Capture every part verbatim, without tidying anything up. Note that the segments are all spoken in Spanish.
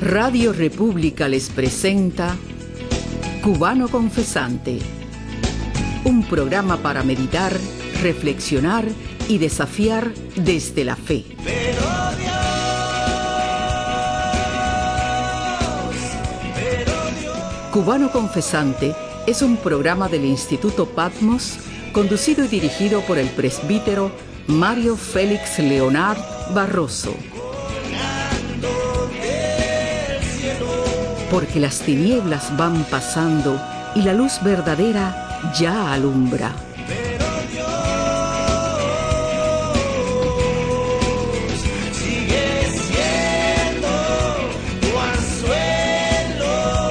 Radio República les presenta Cubano Confesante, un programa para meditar, reflexionar y desafiar desde la fe. Pero Dios, pero Dios. Cubano Confesante es un programa del Instituto Patmos, conducido y dirigido por el presbítero Mario Félix Leonard Barroso. Porque las tinieblas van pasando y la luz verdadera ya alumbra. Pero Dios sigue siendo tu anzuelo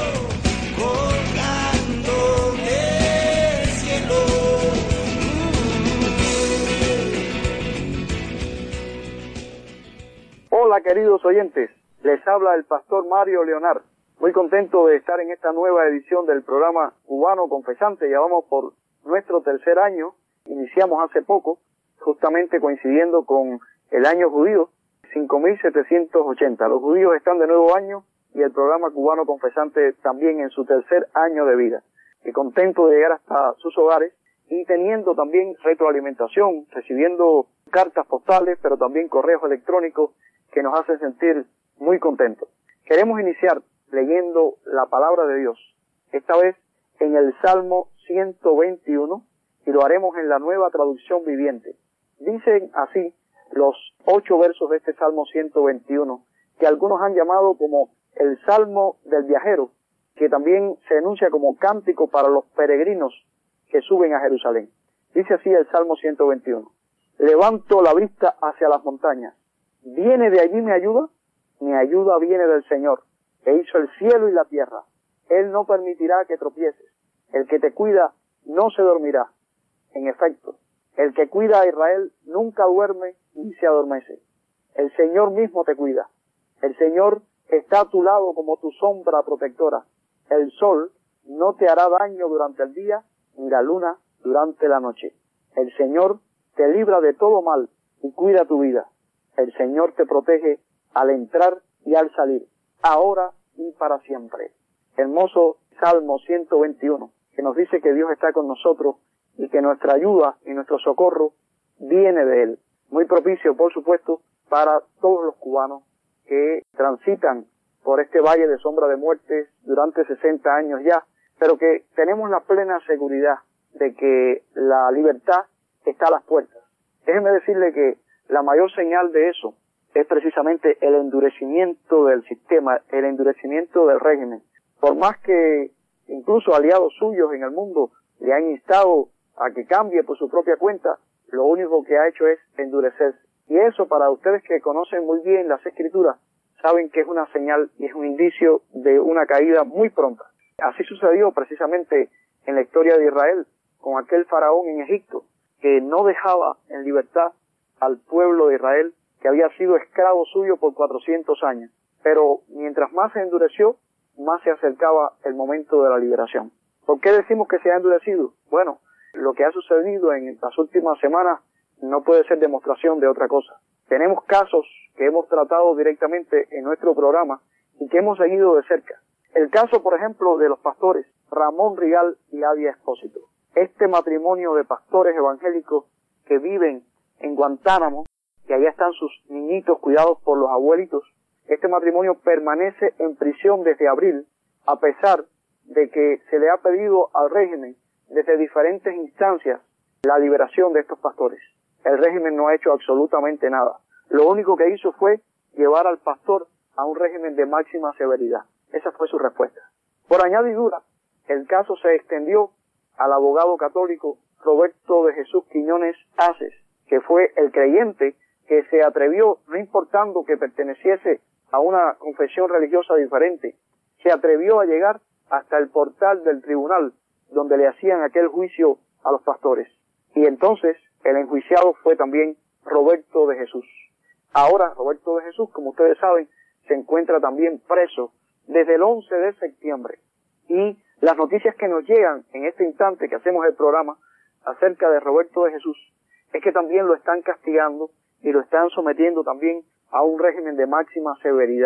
colgando del cielo. Hola queridos oyentes, les habla el pastor Mario Leonard. Muy contento de estar en esta nueva edición del programa Cubano Confesante. Ya vamos por nuestro tercer año. Iniciamos hace poco, justamente coincidiendo con el año judío, cinco mil setecientos ochenta. Los judíos están de nuevo año y el programa Cubano Confesante también en su tercer año de vida. Y contento de llegar hasta sus hogares y teniendo también retroalimentación, recibiendo cartas postales, pero también correos electrónicos que nos hacen sentir muy contentos. Queremos iniciar leyendo la palabra de Dios, esta vez en el Salmo ciento veintiuno, y lo haremos en la Nueva Traducción Viviente. Dicen así los ocho versos de este Salmo ciento veintiuno, que algunos han llamado como el Salmo del Viajero, que también se enuncia como cántico para los peregrinos que suben a Jerusalén. Dice así el Salmo ciento veintiuno: levanto la vista hacia las montañas, ¿viene de allí mi ayuda? Mi ayuda viene del Señor, que hizo el cielo y la tierra. Él no permitirá que tropieces. El que te cuida no se dormirá. En efecto, el que cuida a Israel nunca duerme ni se adormece. El Señor mismo te cuida. El Señor está a tu lado como tu sombra protectora. El sol no te hará daño durante el día, ni la luna durante la noche. El Señor te libra de todo mal y cuida tu vida. El Señor te protege al entrar y al salir, ahora y para siempre. Hermoso Salmo ciento veintiuno, que nos dice que Dios está con nosotros y que nuestra ayuda y nuestro socorro viene de Él. Muy propicio, por supuesto, para todos los cubanos que transitan por este valle de sombra de muerte durante sesenta años ya, pero que tenemos la plena seguridad de que la libertad está a las puertas. Déjenme decirle que la mayor señal de eso es precisamente el endurecimiento del sistema, el endurecimiento del régimen. Por más que incluso aliados suyos en el mundo le han instado a que cambie por su propia cuenta, lo único que ha hecho es endurecerse. Y eso, para ustedes que conocen muy bien las Escrituras, saben que es una señal y es un indicio de una caída muy pronta. Así sucedió precisamente en la historia de Israel con aquel faraón en Egipto, que no dejaba en libertad al pueblo de Israel, que había sido esclavo suyo por cuatrocientos años. Pero mientras más se endureció, más se acercaba el momento de la liberación. ¿Por qué decimos que se ha endurecido? Bueno, lo que ha sucedido en las últimas semanas no puede ser demostración de otra cosa. Tenemos casos que hemos tratado directamente en nuestro programa y que hemos seguido de cerca. El caso, por ejemplo, de los pastores Ramón Rigal y Adia Espósito. Este matrimonio de pastores evangélicos que viven en Guantánamo, que allá están sus niñitos cuidados por los abuelitos. Este matrimonio permanece en prisión desde abril, a pesar de que se le ha pedido al régimen desde diferentes instancias la liberación de estos pastores. El régimen no ha hecho absolutamente nada. Lo único que hizo fue llevar al pastor a un régimen de máxima severidad. Esa fue su respuesta. Por añadidura, el caso se extendió al abogado católico Roberto de Jesús Quiñones Aces, que fue el creyente que se atrevió, no importando que perteneciese a una confesión religiosa diferente, se atrevió a llegar hasta el portal del tribunal donde le hacían aquel juicio a los pastores. Y entonces el enjuiciado fue también Roberto de Jesús. Ahora Roberto de Jesús, como ustedes saben, se encuentra también preso desde el once de septiembre. Y las noticias que nos llegan en este instante que hacemos el programa acerca de Roberto de Jesús es que también lo están castigando y lo están sometiendo también a un régimen de máxima severidad.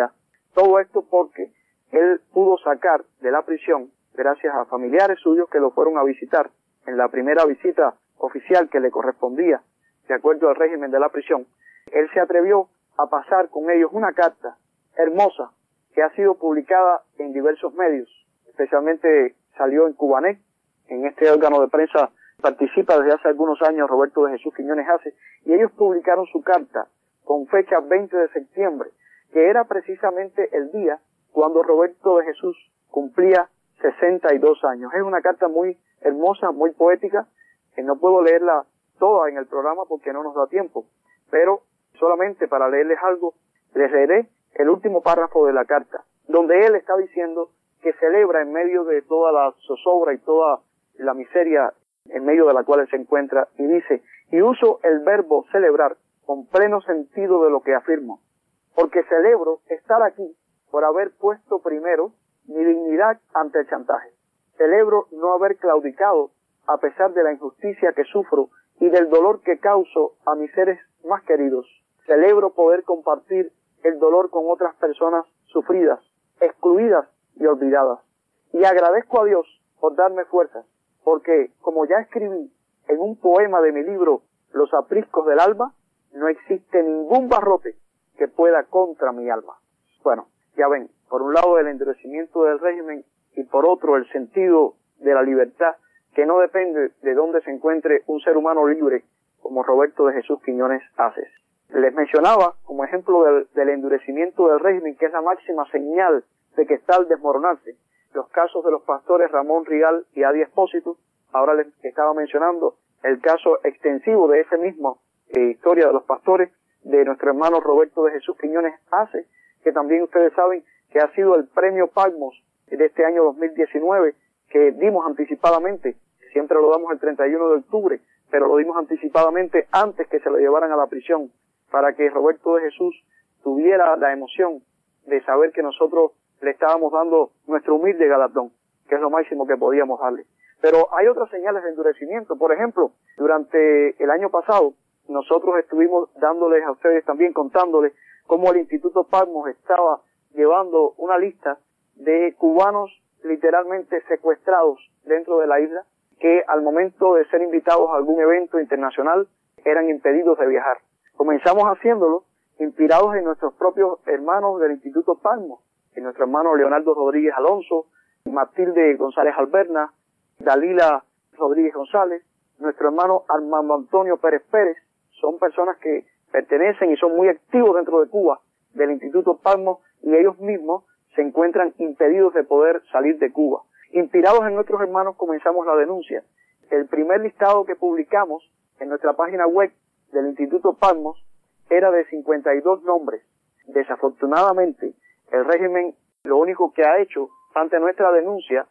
Todo esto porque él pudo sacar de la prisión, gracias a familiares suyos que lo fueron a visitar en la primera visita oficial que le correspondía, de acuerdo al régimen de la prisión. Él se atrevió a pasar con ellos una carta hermosa que ha sido publicada en diversos medios, especialmente salió en Cubanet. En este órgano de prensa participa desde hace algunos años Roberto de Jesús Quiñones Aces, y ellos publicaron su carta con fecha veinte de septiembre, que era precisamente el día cuando Roberto de Jesús cumplía sesenta y dos años. Es una carta muy hermosa, muy poética, que no puedo leerla toda en el programa porque no nos da tiempo, pero solamente para leerles algo, les leeré el último párrafo de la carta, donde él está diciendo que celebra en medio de toda la zozobra y toda la miseria en medio de la cual él se encuentra, y dice: y uso el verbo celebrar con pleno sentido de lo que afirmo, porque celebro estar aquí por haber puesto primero mi dignidad ante el chantaje. Celebro no haber claudicado a pesar de la injusticia que sufro y del dolor que causo a mis seres más queridos. Celebro poder compartir el dolor con otras personas sufridas, excluidas y olvidadas. Y agradezco a Dios por darme fuerzas, porque, como ya escribí en un poema de mi libro Los apriscos del alma, no existe ningún barrote que pueda contra mi alma. Bueno, ya ven, por un lado el endurecimiento del régimen y por otro el sentido de la libertad, que no depende de dónde se encuentre un ser humano libre como Roberto de Jesús Quiñones Aces. Les mencionaba como ejemplo del, del endurecimiento del régimen, que es la máxima señal de que está al desmoronarse, los casos de los pastores Ramón Rial y Adi Espósito. Ahora les estaba mencionando el caso extensivo de ese mismo eh, historia de los pastores de nuestro hermano Roberto de Jesús Quiñones Aces, que también ustedes saben que ha sido el premio Patmos de este año dos mil diecinueve, que dimos anticipadamente. Siempre lo damos el treinta y uno de octubre, pero lo dimos anticipadamente antes que se lo llevaran a la prisión, para que Roberto de Jesús tuviera la emoción de saber que nosotros le estábamos dando nuestro humilde galardón, que es lo máximo que podíamos darle. Pero hay otras señales de endurecimiento. Por ejemplo, durante el año pasado, nosotros estuvimos dándoles a ustedes también, contándoles cómo el Instituto Patmos estaba llevando una lista de cubanos literalmente secuestrados dentro de la isla, que al momento de ser invitados a algún evento internacional eran impedidos de viajar. Comenzamos haciéndolo inspirados en nuestros propios hermanos del Instituto Patmos, en nuestro hermano Leonardo Rodríguez Alonso, Matilde González Alberna, Dalila Rodríguez González, nuestro hermano Armando Antonio Pérez Pérez. Son personas que pertenecen y son muy activos dentro de Cuba, del Instituto Patmos, y ellos mismos se encuentran impedidos de poder salir de Cuba. Inspirados en nuestros hermanos comenzamos la denuncia. El primer listado que publicamos en nuestra página web del Instituto Patmos era de cincuenta y dos nombres. Desafortunadamente, el régimen lo único que ha hecho ante nuestra denuncia,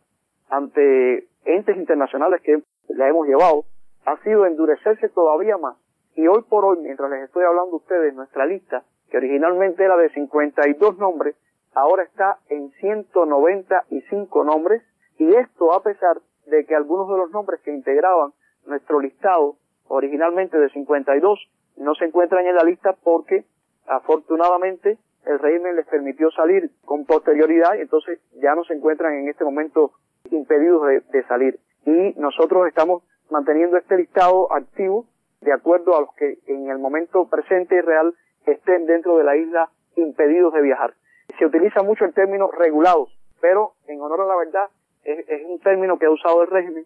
ante entes internacionales que la hemos llevado, ha sido endurecerse todavía más. Y hoy por hoy, mientras les estoy hablando a ustedes, nuestra lista, que originalmente era de cincuenta y dos nombres, ahora está en ciento noventa y cinco nombres, y esto a pesar de que algunos de los nombres que integraban nuestro listado, originalmente de cincuenta y dos, no se encuentran en la lista porque, afortunadamente, el régimen les permitió salir con posterioridad, y entonces ya no se encuentran en este momento impedidos de, de salir. Y nosotros estamos manteniendo este listado activo de acuerdo a los que en el momento presente y real estén dentro de la isla impedidos de viajar. Se utiliza mucho el término regulados, pero en honor a la verdad es, es un término que ha usado el régimen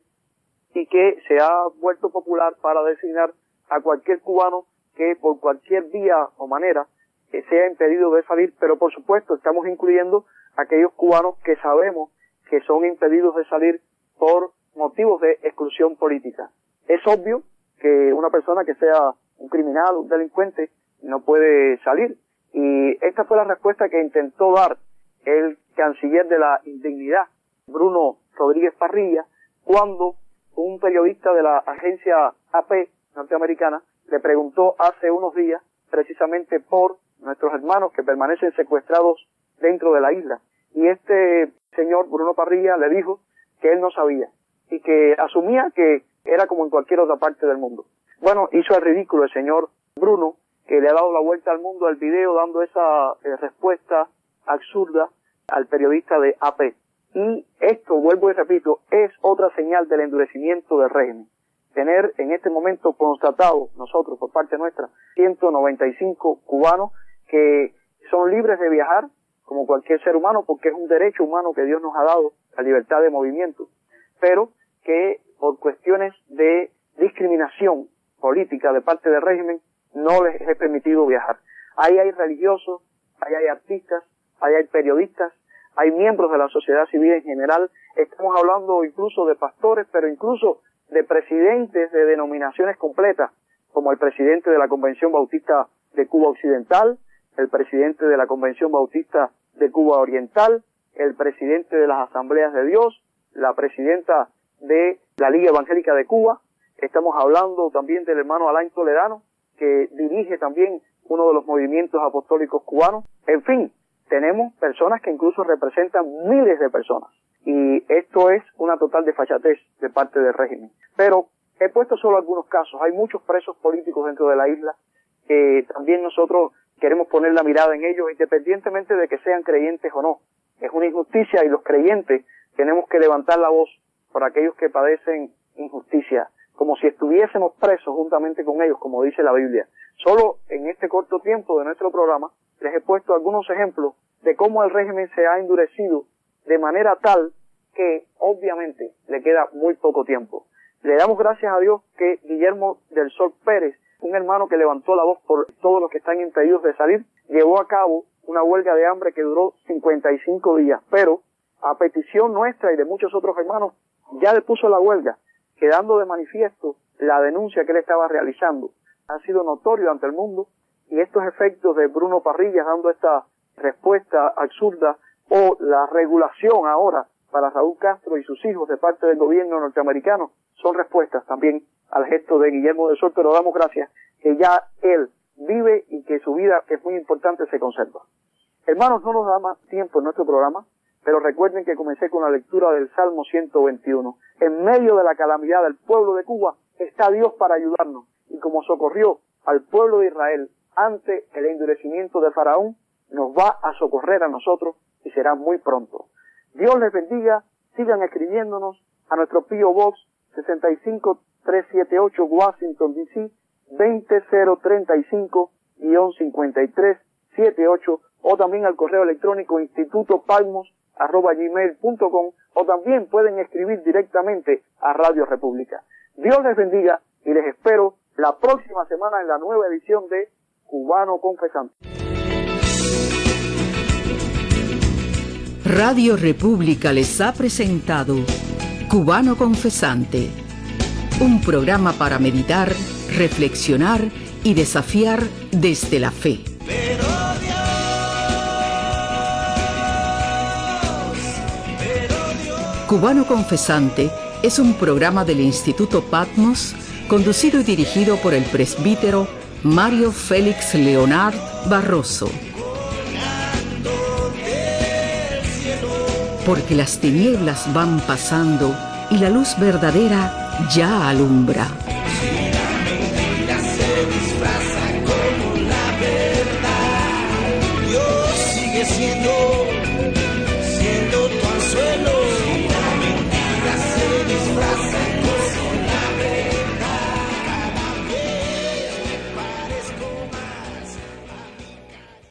y que se ha vuelto popular para designar a cualquier cubano que por cualquier vía o manera que sea impedido de salir, pero por supuesto estamos incluyendo a aquellos cubanos que sabemos que son impedidos de salir por motivos de exclusión política. Es obvio que una persona que sea un criminal, un delincuente, no puede salir. Y esta fue la respuesta que intentó dar el canciller de la indignidad, Bruno Rodríguez Parrilla, cuando un periodista de la agencia A P norteamericana le preguntó hace unos días precisamente por nuestros hermanos que permanecen secuestrados dentro de la isla. Y este señor Bruno Parrilla le dijo que él no sabía y que asumía que era como en cualquier otra parte del mundo. Bueno, hizo el ridículo el señor Bruno, que le ha dado la vuelta al mundo al video dando esa eh, respuesta absurda al periodista de A P. Y esto, vuelvo y repito, es otra señal del endurecimiento del régimen. Tener en este momento constatado nosotros, por parte nuestra, ciento noventa y cinco cubanos que son libres de viajar como cualquier ser humano, porque es un derecho humano que Dios nos ha dado, la libertad de movimiento, pero que por cuestiones de discriminación política de parte del régimen no les es permitido viajar. Ahí hay religiosos, ahí hay artistas, ahí hay periodistas, hay miembros de la sociedad civil en general. Estamos hablando incluso de pastores, pero incluso de presidentes de denominaciones completas, como el presidente de la Convención Bautista de Cuba Occidental, el presidente de la Convención Bautista de Cuba Oriental, el presidente de las Asambleas de Dios, la presidenta de la Liga Evangélica de Cuba. Estamos hablando también del hermano Alain Toledano, que dirige también uno de los movimientos apostólicos cubanos. En fin, tenemos personas que incluso representan miles de personas. Y esto es una total desfachatez de parte del régimen. Pero he puesto solo algunos casos. Hay muchos presos políticos dentro de la isla que también nosotros queremos poner la mirada en ellos, independientemente de que sean creyentes o no. Es una injusticia y los creyentes tenemos que levantar la voz por aquellos que padecen injusticia, como si estuviésemos presos juntamente con ellos, como dice la Biblia. Solo en este corto tiempo de nuestro programa les he puesto algunos ejemplos de cómo el régimen se ha endurecido de manera tal que obviamente le queda muy poco tiempo. Le damos gracias a Dios que Guillermo del Sol Pérez, un hermano que levantó la voz por todos los que están impedidos de salir, llevó a cabo una huelga de hambre que duró cincuenta y cinco días, pero a petición nuestra y de muchos otros hermanos ya le puso la huelga, quedando de manifiesto la denuncia que él estaba realizando. Ha sido notorio ante el mundo, y estos efectos de Bruno Parrillas dando esta respuesta absurda, o la regulación ahora para Raúl Castro y sus hijos de parte del gobierno norteamericano, son respuestas también al gesto de Guillermo del Sol, pero damos gracias que ya él vive y que su vida, que es muy importante, se conserva. Hermanos, no nos da más tiempo en nuestro programa, pero recuerden que comencé con la lectura del Salmo ciento veintiuno. En medio de la calamidad del pueblo de Cuba está Dios para ayudarnos, y como socorrió al pueblo de Israel ante el endurecimiento de Faraón, nos va a socorrer a nosotros y será muy pronto. Dios les bendiga, sigan escribiéndonos a nuestro P O Box sesenta y cinco trescientos setenta y ocho Washington D C veinte cero treinta y cinco cincuenta y tres setenta y ocho, o también al correo electrónico instituto palmos arroba gmail punto com, o también pueden escribir directamente a Radio República. Dios les bendiga y les espero la próxima semana en la nueva edición de Cubano Confesante. Radio República les ha presentado Cubano Confesante, un programa para meditar, reflexionar y desafiar desde la fe. Pero Dios, pero Dios. Cubano Confesante es un programa del Instituto Patmos, conducido y dirigido por el presbítero Mario Félix Leonard Barroso. Porque las tinieblas van pasando y la luz verdadera ya alumbra.